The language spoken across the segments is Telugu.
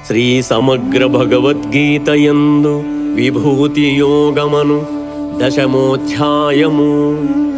శ్రీ సమగ్ర భగవద్గీతయందు విభూతి యోగమను 10వ అధ్యాయము.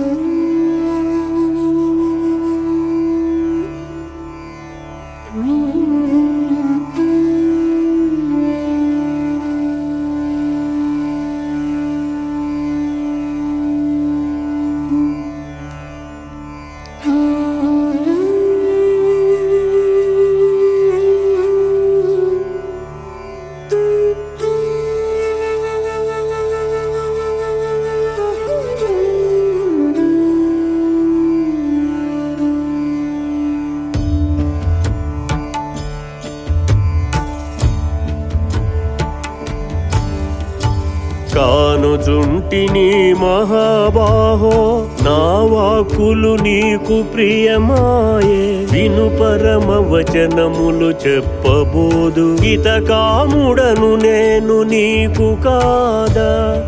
కానుచుంటిని మహాబాహో నా వాక్కులు నీకు ప్రియమాయే, విను పరమ వచనములు చెప్పబోదు హితకాముడను నేను నీకు కాదా.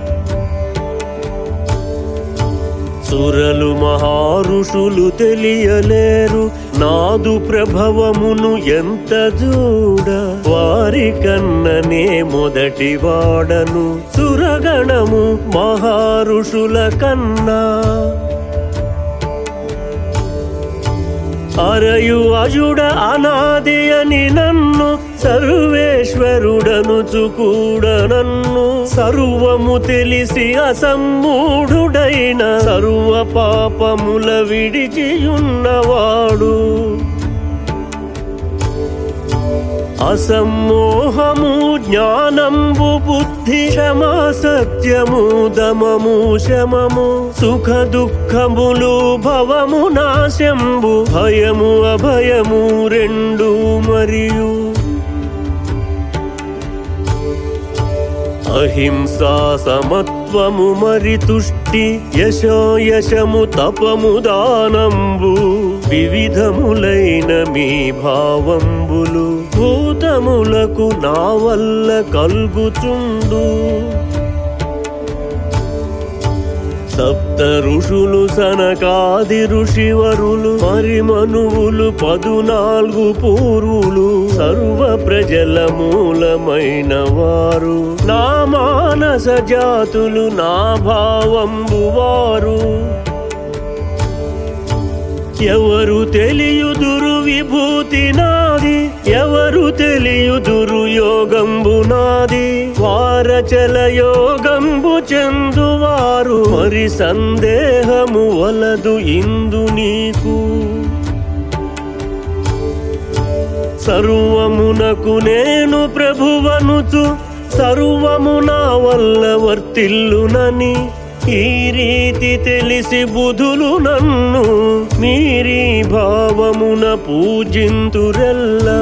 సురలు మహారుషులు తెలియలేరు నాదు ప్రభవమును ఎంత చూడ, వారి కన్ననే మొదటి వాడను సురగణము మహారుషుల కన్నా. అరయు అజుడ అనాది అని నన్ను సర్వేశ్వరుడనుచు కూడా నన్ను, సర్వము తెలిసి అసమ్మూఢుడైన సర్వ పాపముల విడిచియున్నవాడు. అసమ్మోహము జ్ఞానంబు బుద్ధి క్షమా సత్యము దమము శమము, సుఖ దుఃఖములు భవము నాశంబు, భయము అభయము రెండు మరియు అహింసా సమత్వము మరి తుష్టి యశో యశము తపము దానంబు, వివిధములైన మీ భావంబులు భూతములకు నా వల్ల కల్గుచుండు. సప్త ఋషులు సనకాది ఋషివరులు మరి మనువులు 14 పూర్వులు, సర్వ ప్రజల మూలమైన వారు నా మానస జాతులు నా భావంబు వారు. ఎవరు తెలియుదురు విభూతి నాది, ఎవరు తెలియుదురు యోగంబు నాది, వారచల యోగంబు చెందువారు మరి సందేహము వలదు ఇందు నీకు. సర్వమునకు నేను ప్రభువనుచు సర్వము నా వల్ల వర్తిల్లునని, ఈ రీతి తెలిసి బుధులు నన్ను మీరీ భావమున పూజింతురెల్లా.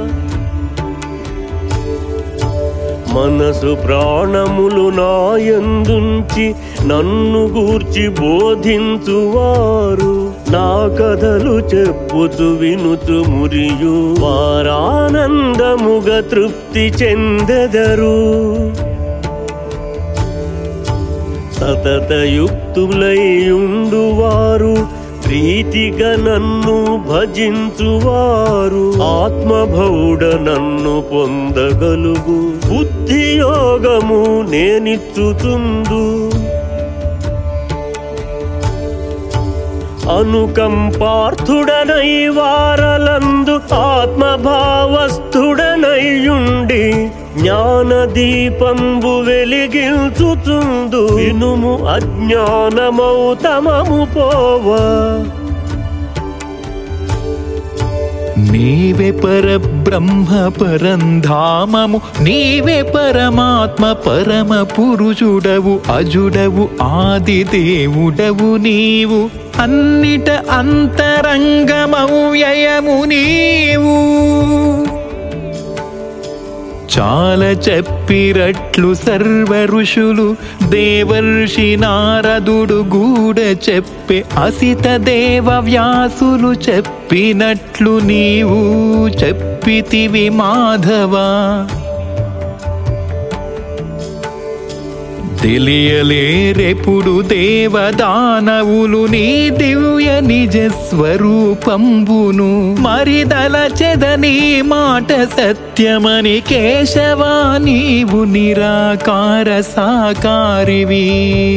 మనసు ప్రాణములు నాయందుంచి నన్ను గూర్చి బోధించువారు, నా కథలు చెప్పుచు వినుచు మురియు వారానందముగా తృప్తి చెందెదరు. సతతయుక్తులైయుండువారు ప్రీతిగా నన్ను భజించువారు, ఆత్మభౌడ నన్ను పొందగలుగు బుద్ధియోగము నేనిచ్చుచుందు. అనుకంపార్థుడనై వారలందు ఆత్మభావస్థుడనైయుండి, జ్ఞానదీపంబు వెలిగించుచుందు వినుము అజ్ఞానమౌతమము పోవా. నీవే పరబ్రహ్మ పరంధామము, నీవే పరమాత్మ పరమ పురుషుడవు, అజుడవు ఆది దేవుడవు నీవు, అన్నిట అంతరంగమవు వ్యయము నీవు. చాలా చెప్పిరట్లు సర్వ ఋషులు, దేవర్షి నారదుడు గూడ చెప్పే, అసిత దేవ వ్యాసులు చెప్పినట్లు నీవు చెప్పితివి మాధవ. తెలియలేరెప్పుడు దేవదానవులు నీ దివ్య నిజ స్వరూపంబును మరిదలచెదని మాట సత్యమని కేశవా నీవు నిరాకార సాకారివి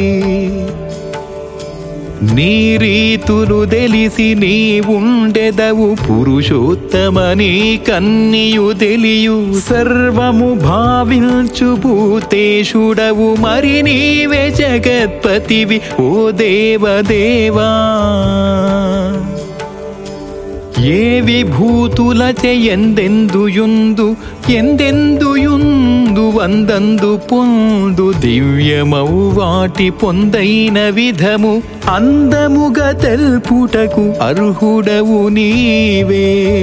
నీ రీతులు తెలిసి నీ ఉండెదవు పురుషోత్తమని కన్నియు తెలియు సర్వము భావించు భూతేశుడవు మరి నీవే జగత్పతివి ఓ దేవదేవా ఏ విభూతులచే ఎందెందుయుందు వందందు పొందు దివ్యమౌ వాటి పొందైన విధము అందముగా తెల్పుటకు అర్హుడవు నీవే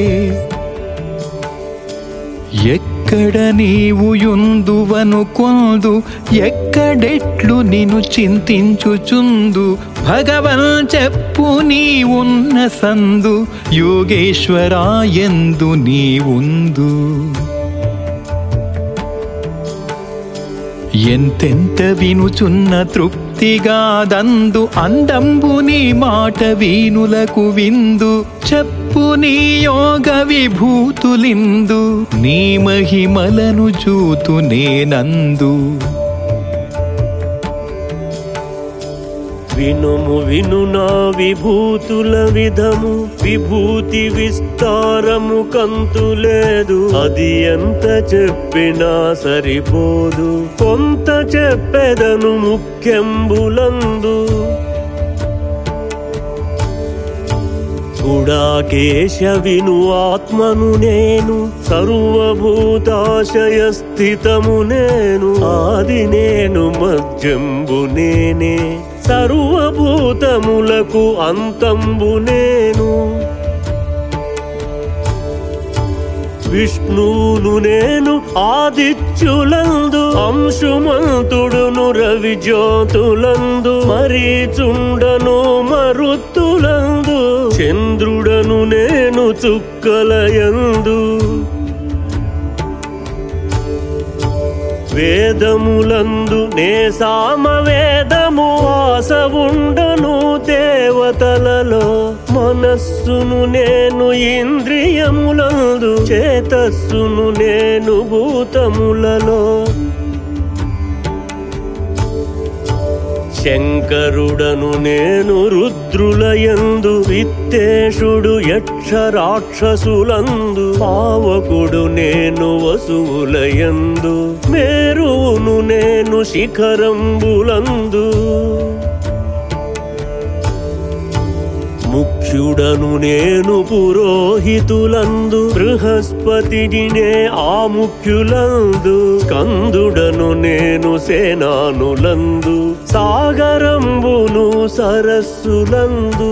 ఎక్కడ నీవు యుందువను కొందు ఎక్కడెట్లు నిన్ను చింతించుచుందు భగవన్ చెప్పు నీవున్న సందు యోగేశ్వరాయందు నీవుందు ఎంతెంత వినుచున్న తృప్తిగాదందు అందంబు నీ మాట వీనులకు విందు చెప్పు నీ యోగ విభూతులిందు నీ మహిమలను చూతు నేనందు వినుము విను నా విభూతుల విధము విభూతి విస్తారము కంతులేదు అది ఎంత చెప్పినా సరిపోదు కొంత చెప్పెదను ముఖ్యంబులందు గుడాకేశ విను ఆత్మను నేను సర్వభూతాశయ స్థితము నేను ఆది నేను మధ్యంబు నేనే సర్వభూతములకు అంతంబు నేను విష్ణువును నేను ఆదిత్యులందు అంశుమంతుడును రవి జ్యోతులందు మరీచుండను మరుత్తులందు చంద్రుడను నేను చుక్కలయందు వేదములందు నే సామవేదము వాసవుండను దేవతలలో మనస్సును నేను ఇంద్రియములందు చేతస్సును నేను భూతములలో శంకరుడను నేను రుద్రులయందు విత్తేషుడు యక్ష రాక్షసులందు పావకుడు నేను వసువులయందు మేరువును నేను శిఖరంబులందు ముఖ్యుడను నేను పురోహితులందు బృహస్పతిని నే ఆ ముఖ్యులందు స్కందుడను నేను సేనానులందు సాగరంబును సరస్సులందు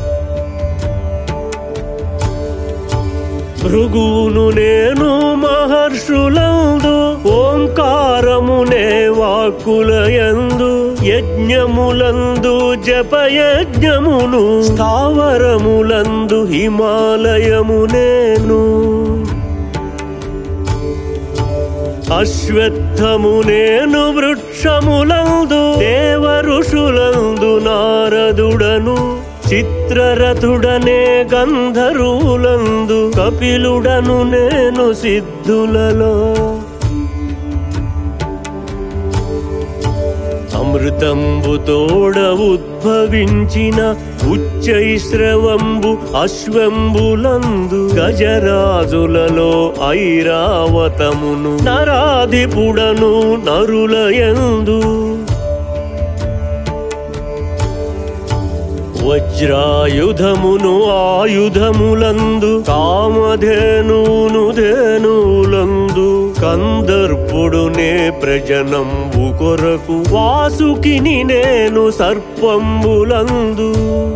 భృగువును నేను మహర్షులందు ఓంకారమునే వాక్కులయందు యజ్ఞములందు జపయజ్ఞమును స్థావరములందు హిమాలయము నేను అశ్వత్థము నేను వృక్షములందు దేవ ఋషులందు నారదుడను చిత్రరథుడనే గంధర్వులందు కపిలుడను నేను సిద్ధులలో అమృతంబు తోడ ఉద్భవించిన ఉచ్చైశ్రవంబు అశ్వంబులందు గజరాజులలో ఐరావతమును నరాధిపుడను నరులయందు వజ్రాయుధమును ఆయుధములందు కామధేనును ధేనులందు కందర్పుడు నే ప్రజనంబు కొరకు వాసుకిని నేను సర్పంబులందు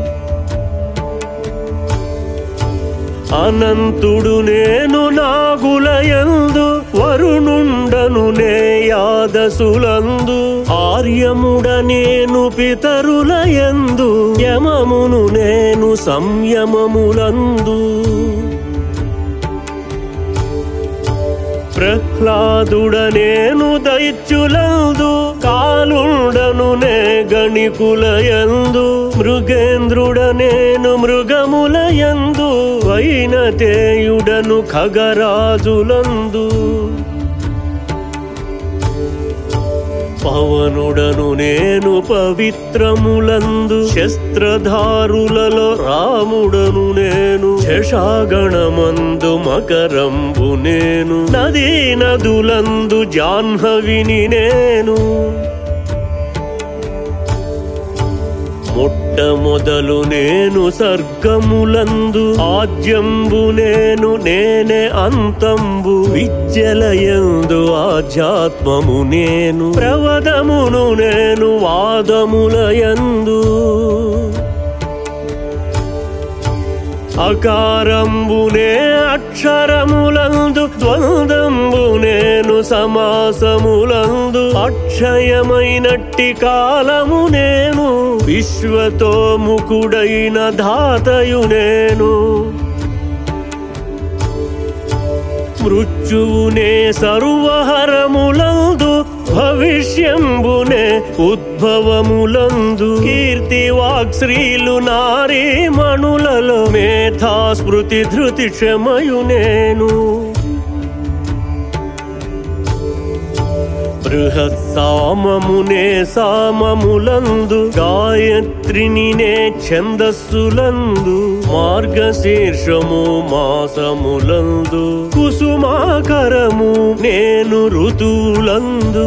అనంతుడు నేను నాగులయందు వరుణుండను నే యాదసులందు ఆర్యముడ నేను పితరులయందు యమమును నేను సంయమములందు ప్రహ్లాదుడనేను దైత్యులందు కాలుండను నే గణికులయందు మృగేంద్రుడనేను మృగములయందు వైనతేయుడను ఖగరాజులందు పవనుడను నేను పవిత్రములందు శస్త్రధారులలో రాముడను నేను శశాగణమందు మకరంబు నేను నదీ నదులందు జాహ్నవిని నేను మొట్టమొదలు నేను సర్గములందు ఆద్యంబు నేను నేనే అంతంబు విద్యలయందు ఆధ్యాత్మము నేను ప్రవదమును నేను వాదములయందు అకారంబునే అక్షరములందు ద్వందంబు నేను సమాసములందు అక్షయమైనట్టి కాలము నేను విశ్వతోముఖుడైన ధాతయు నేను మృత్యువునే సర్వహరములందు భవిష్యంబునే ఉద్భవములందు కీర్తి వాక్శ్రీలు నారీమణులలో మేధా స్మృతి ధృతి క్షమయు నేను బృహత్సామమునే సామములందు గాయత్రిని నే ఛందస్సులందు మార్గశీర్షము మాసములందు కుసుమాకరము నేను ఋతువులందు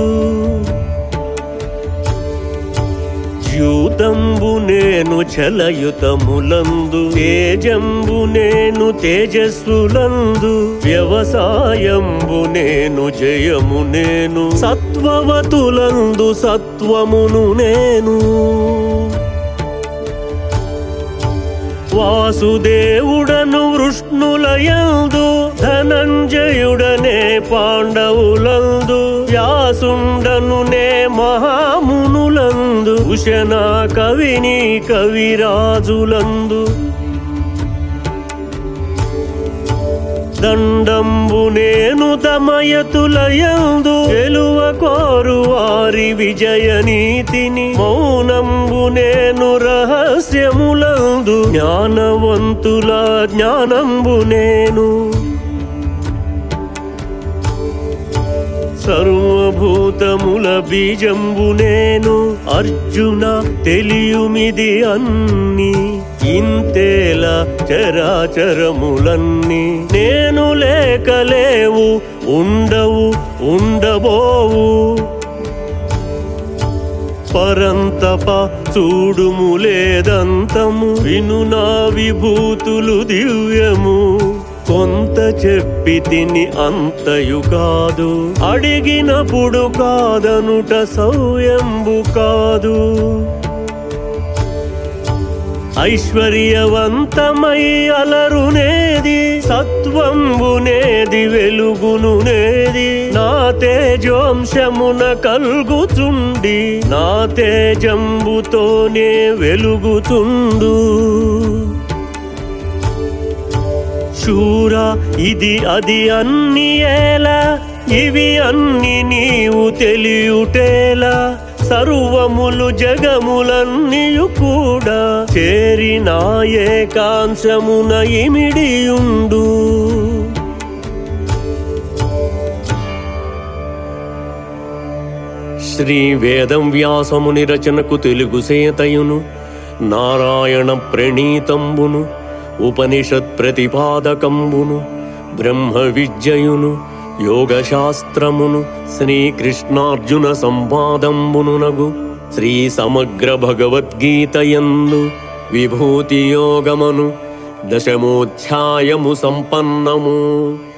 ద్యూతంబు నేను చలయుతములందు తేజంబు నేను తేజస్సులందు వ్యవసాయంబు నేను జయము నేను సత్వవతులందు సత్వమును నేను వాసుదేవుడను వృష్ణులయందు ధనంజయుడనే పాండవులందు వ్యాసుండను నే మహామునులందు ఉషణ కవిని కవిరాజులందు దండంబు నేను దమయతులయందు గెలువ కోరు వారి విజయ నీతిని మౌనంబు నేను రహస్యములందు జ్ఞానవంతుల జ్ఞానంబు నేను సర్వభూతముల బీజంబు నేను అర్జున తెలియుమిది అన్ని ఇంతేలా చరాచరములన్నీ నేను లేకలేవు ఉండవు ఉండబోవు పరంతప చూడుము లేదంతము విను నా విభూతులు దివ్యము కొంత చెప్పి తిని అంతయు కాదు అడిగినప్పుడు కాదనుట సౌయంబు కాదు ఐశ్వర్యవంతమై అలరునేది సత్వంబునేది వెలుగునునేది నా తేజోంశమున కల్గుచుండి నా తేజంబుతోనే వెలుగుచుండు శూర ఇది అది అన్ని ఏలా ఇవి అన్ని నీవు తెలియుటేలా సర్వములు జగములన్నీయు కూడా చేరిన ఏకాంశమున ఇమిడియుండు శ్రీ వేదం వ్యాసముని రచనకు తెలుగు సేతయును నారాయణ ప్రణీతంబును ఉపనిషత్ ప్రతిపాదకంబును బ్రహ్మ విద్యయును యోగశాస్త్రమును శ్రీకృష్ణార్జున సంవాదంబునునగు శ్రీ సమగ్ర భగవద్గీతయందు విభూతి యోగమను దశమోధ్యాయము సంపన్నము.